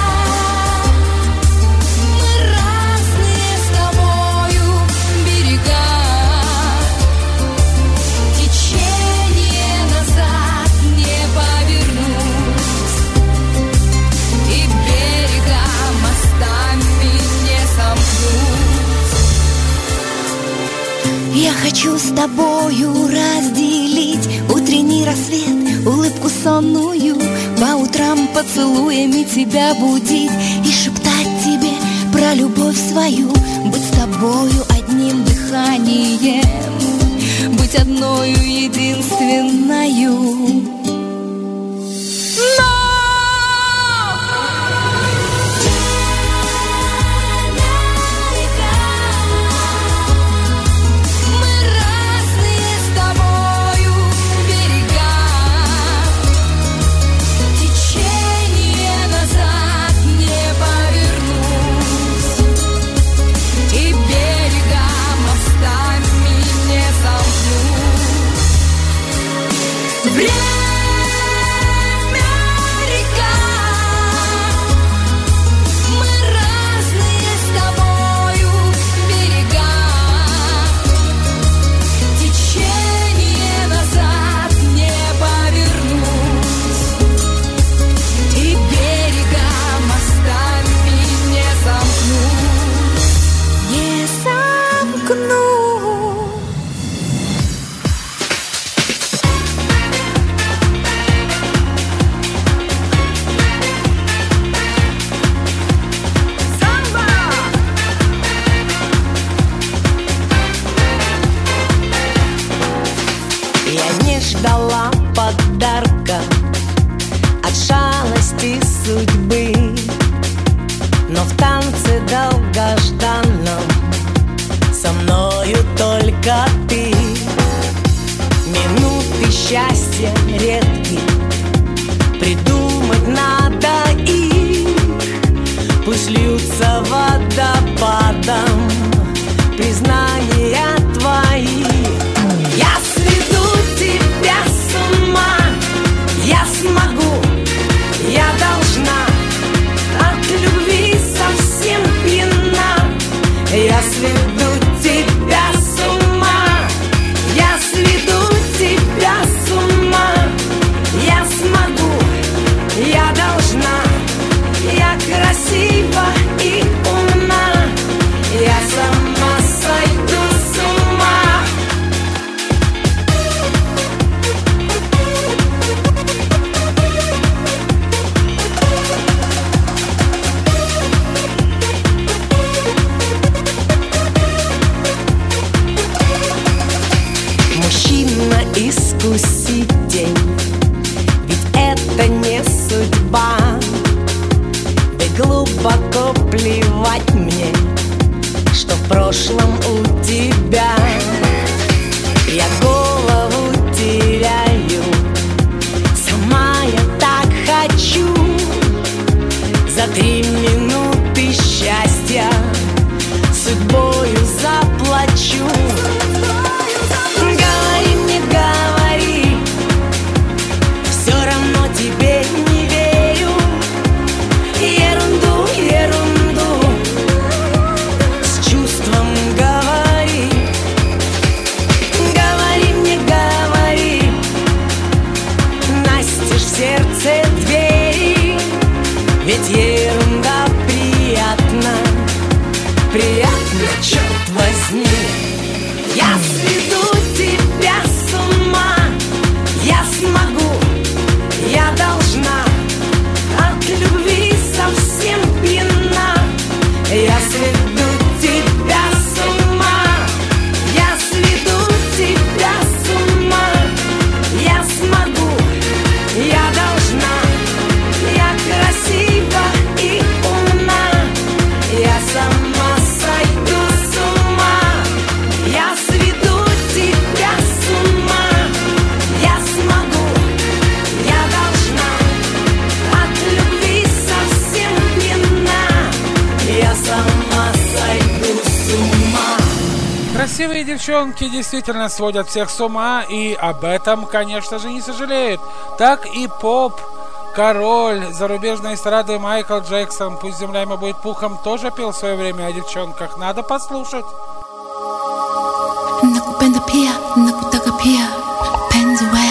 Speaker 14: мы разные с тобою берега. Течение назад не повернуть, и берега мостами не сомкнуть. Я хочу с тобою разделить утренний рассвет, улыбку сонную, по утрам поцелуями тебя будить и шептать тебе про любовь свою, быть с тобою одним дыханием, быть одною единственною.
Speaker 12: За 3 минуты
Speaker 2: Красивые девчонки действительно сводят всех с ума, и об этом, конечно же, не сожалеют. Так и поп, король зарубежной эстрады Майкл Джексон, пусть земля ему будет пухом, тоже пел в свое время о девчонках. Надо послушать.
Speaker 14: Nakupenda pia, nakutaka pia, penzi we.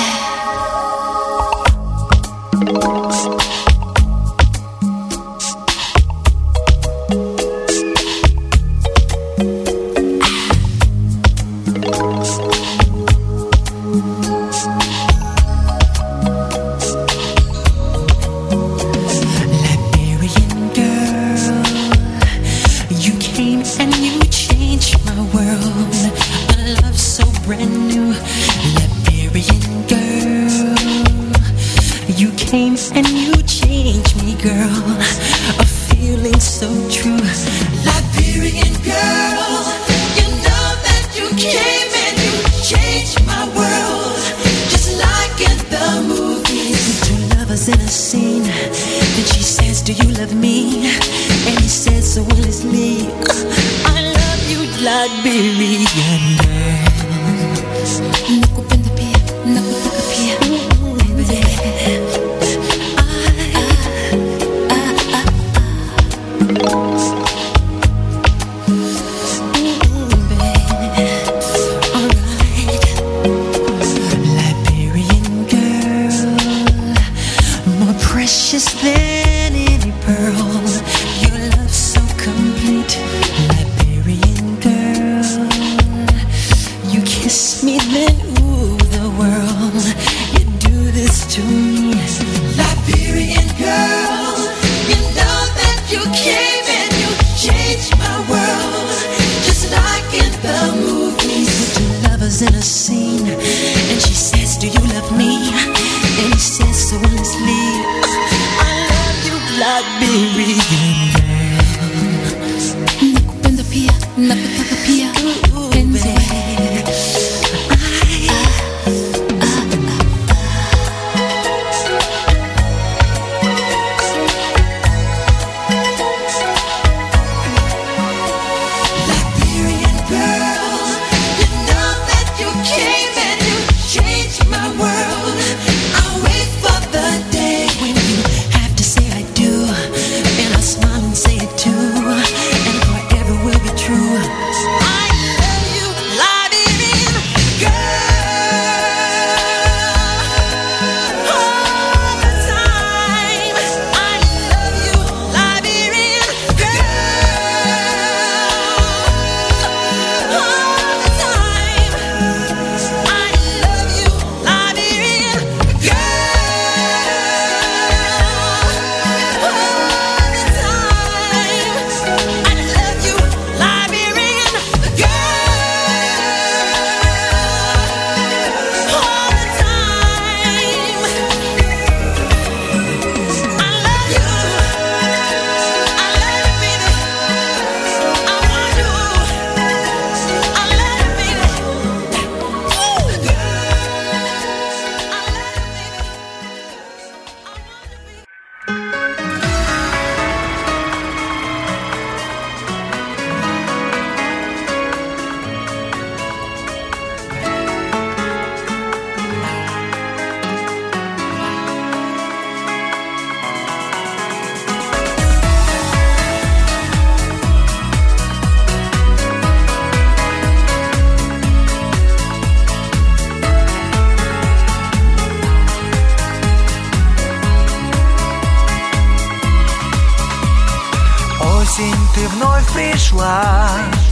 Speaker 12: Ты вновь пришла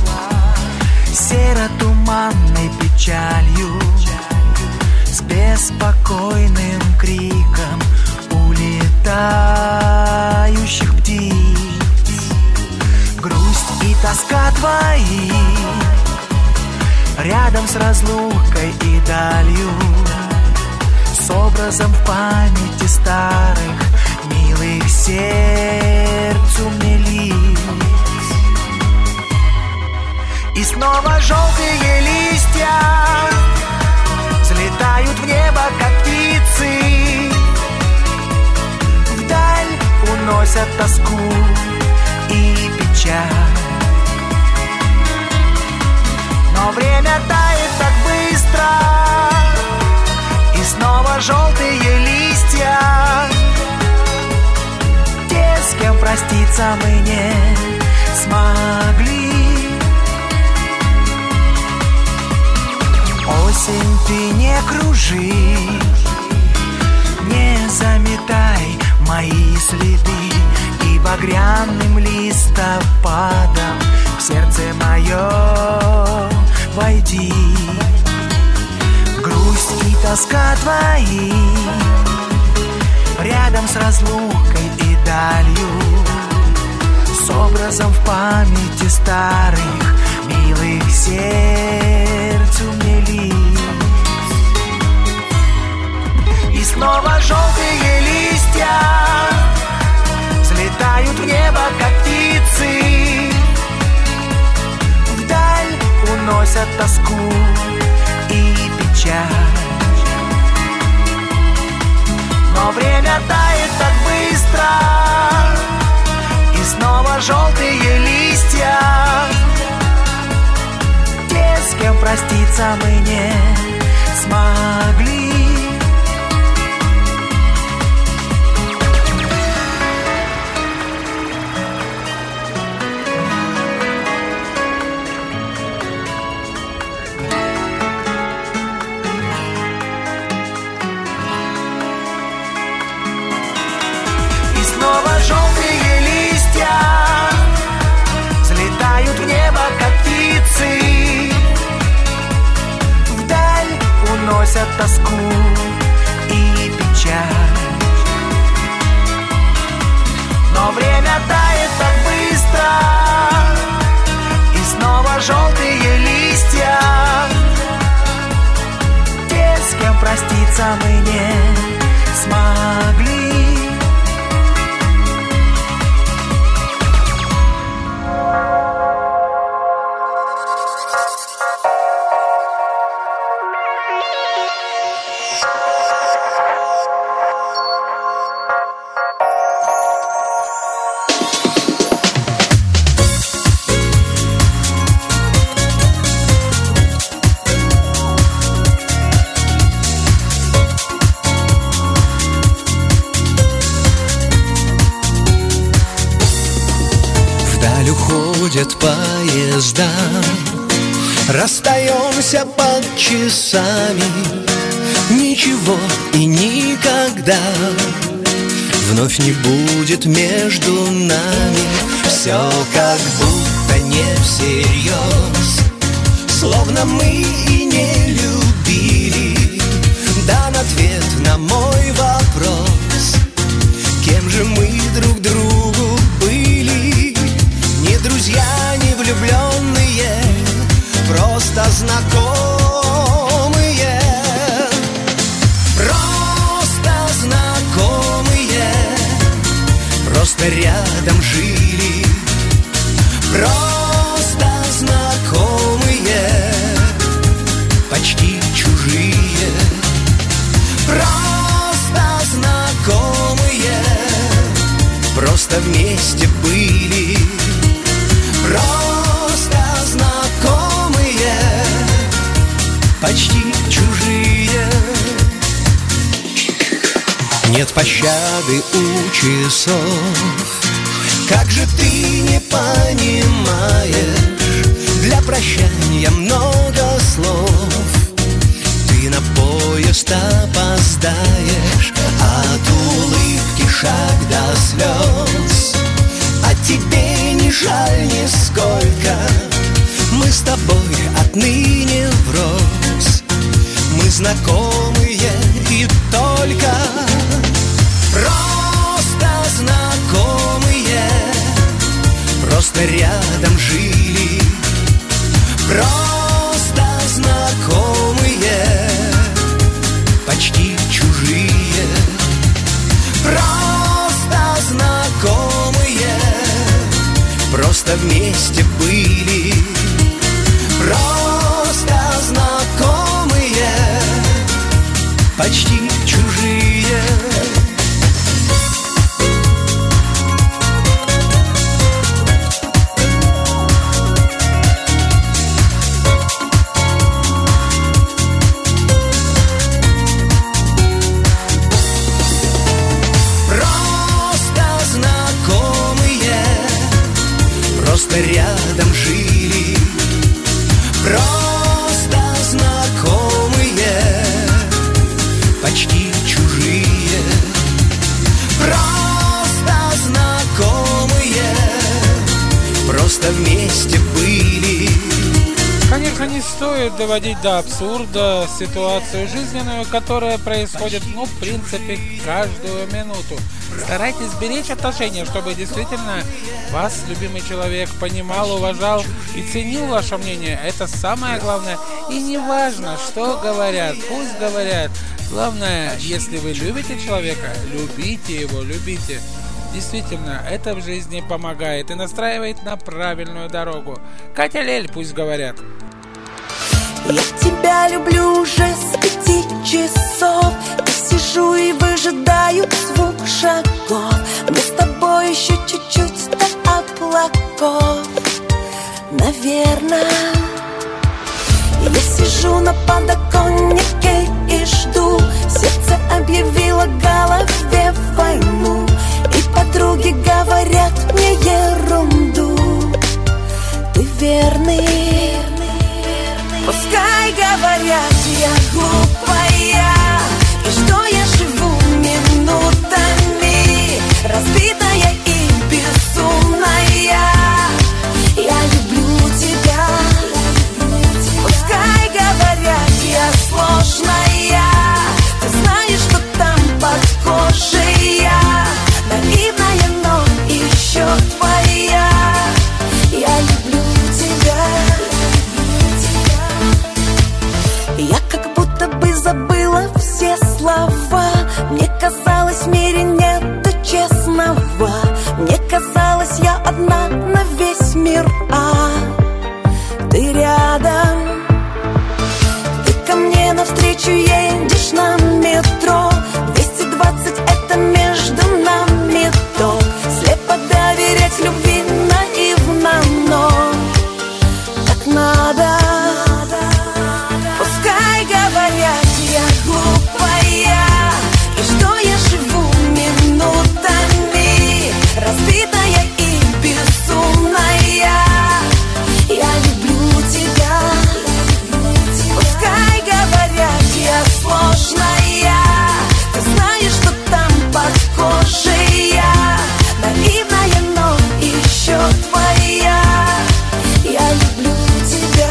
Speaker 12: серо-туманной печалью, с беспокойным криком улетающих птиц. Грусть и тоска твои рядом с разлукой и далью, с образом в памяти старых милых сердцу мне лиц. И снова желтые листья взлетают в небо, как птицы, вдаль уносят тоску и печаль. Но в время тает так быстро, и снова желтые листья. Те, с кем проститься мы не смогли. Осень, ты не кружи, не заметай мои следы, и багряным листопадом в сердце мое войди. Грусть и тоска твои рядом с разлукой и далью, с образом в памяти старых милых сердцу мне лиц. И снова желтые листья взлетают в небо, как птицы, вдаль уносят тоску и печаль. Но время тает так быстро, и снова желтые листья. Те, с кем проститься мы не смогли. Желтые листья взлетают в небо, как птицы, вдаль уносят тоску и печаль. Но время тает так быстро, и снова желтые листья. Те, с кем проститься мы не смогли.
Speaker 15: Уходят поезда, расстаемся под часами. Ничего и никогда вновь не будет между нами. Все как будто не всерьез, словно мы и не любили. Дан ответ на мой вопрос: кем же мы друг другу были? Не друзья, не влюбленные, просто знакомые. Просто знакомые, просто рядом жили. Просто знакомые, почти чужие. Просто знакомые, просто вместе были. Просто знакомые, почти чужие. Нет пощады у часов, как же ты не понимаешь? Для прощания много слов. Ты на поезд опоздаешь, от улыбки шаг до слез. А тебе не жаль нисколько, мы с тобой отныне врозь. Мы знакомые и только. Просто знакомые, просто рядом жили. Просто знакомые, почти чужие. Просто знакомые, просто вместе были. Просто знакомые, почти чужие.
Speaker 2: не стоит доводить до абсурда ситуацию жизненную, которая происходит, в принципе, каждую минуту. Старайтесь беречь отношения, чтобы действительно вас, любимый человек, понимал, уважал и ценил ваше мнение. Это самое главное. И не важно, что говорят, пусть говорят. Главное, если вы любите человека, любите его, любите. Действительно, это в жизни помогает и настраивает на правильную дорогу. Катя Лель, пусть говорят.
Speaker 12: Я тебя люблю уже с 5 часов. И сижу и выжидаю звук шагов. Мы с тобой еще чуть-чуть до облаков. Наверное. Я сижу на подоконнике и жду. Сердце объявило голове войну. И подруги говорят мне ерунду. Ты верный. Пускай говорят, я глупая, и что я живу минутами, разбитая и безумная. Я люблю тебя. Пускай говорят, я сложная. Ты знаешь, что там под кожей я наивная, но еще твоя. Я люблю тебя. Я как будто бы забыла все слова. Мне казалось, в мире нету честного. Мне казалось, я одна на весь мир, а ты рядом. Ты ко мне навстречу едешь на метро. 220 это между нами ток. Слепо доверять любви наивно, но так надо. Пускай говорят, я глупая, и что я живу минутами, разбитая и безумная. Я люблю тебя. Пускай говорят, я сложная. Ты знаешь, что там под кожей я наивная, но еще твоя. Я люблю тебя.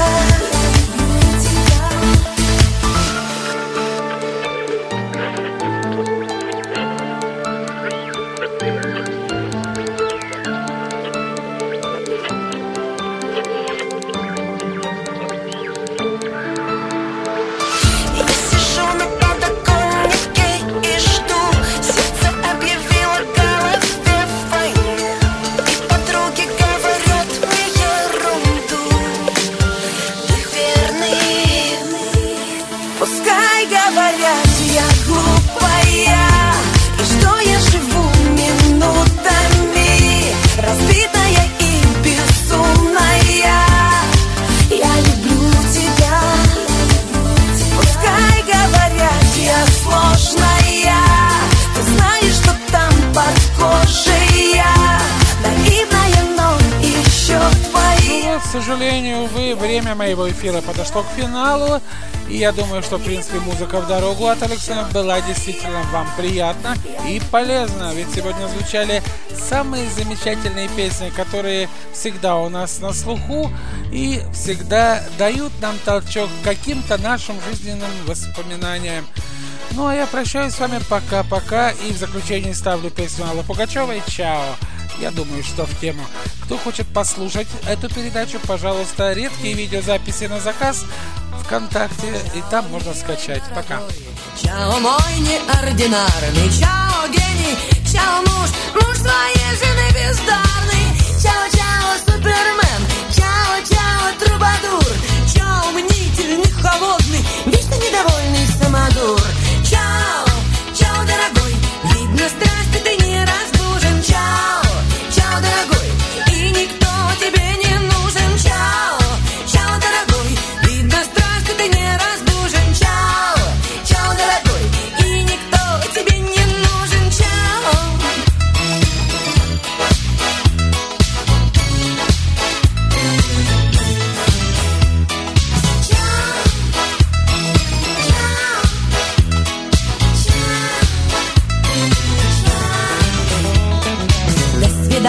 Speaker 2: К сожалению, увы, время моего эфира подошло к финалу. И я думаю, что, в принципе, музыка в дорогу от Александра была действительно вам приятна и полезна. Ведь сегодня звучали самые замечательные песни, которые всегда у нас на слуху и всегда дают нам толчок к каким-то нашим жизненным воспоминаниям. Ну, а я прощаюсь с вами пока-пока. И в заключение ставлю песню Аллы Пугачевой «Чао». Я думаю, что в тему. Кто хочет послушать эту передачу, пожалуйста, редкие видеозаписи на заказ ВКонтакте, и там можно скачать. Пока.
Speaker 16: Чао, мой неординарный, чао, гений, чао, муж твоей жены бездарный. Чао, чао, супермен, чао, чао, трубадур. Чао, мнительный, холодный, вечно недовольный самодур. Чао, чао, дорогой, видно, страсти ты не разбужен. Чао, чао, дорогой, и никто тебе не нужен. Чао, чао, дорогой, видно, страсти ты не разбужен. Чао, чао, дорогой, и никто тебе не нужен. Чао.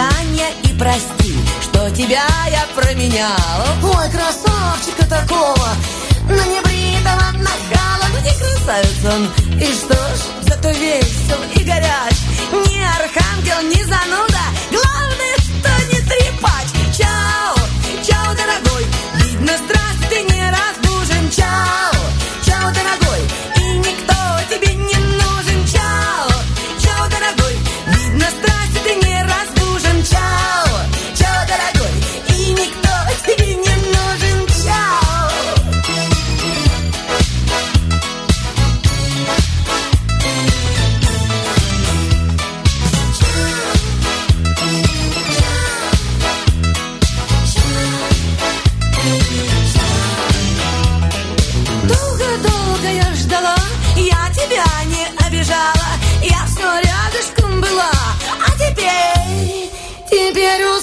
Speaker 16: И прости, что тебя я променяла. Ой, красавчика такого на небритого нахала. Ну не красавец он, и что ж, зато весел и горяч. Не архангел, не зануда, главное, что не трепать. Чао, чао, дорогой, видно, страсть ты не разбужен. Чао, чао, дорогой, и никто тебе не нужен. Чао, чао, дорогой, видно, страсть ты не разбужен. Чао, чао, дорогой, и никто тебе не нужен. Чао. Долго-долго я ждала, я тебя не обижала, я все рядышком была, а теперь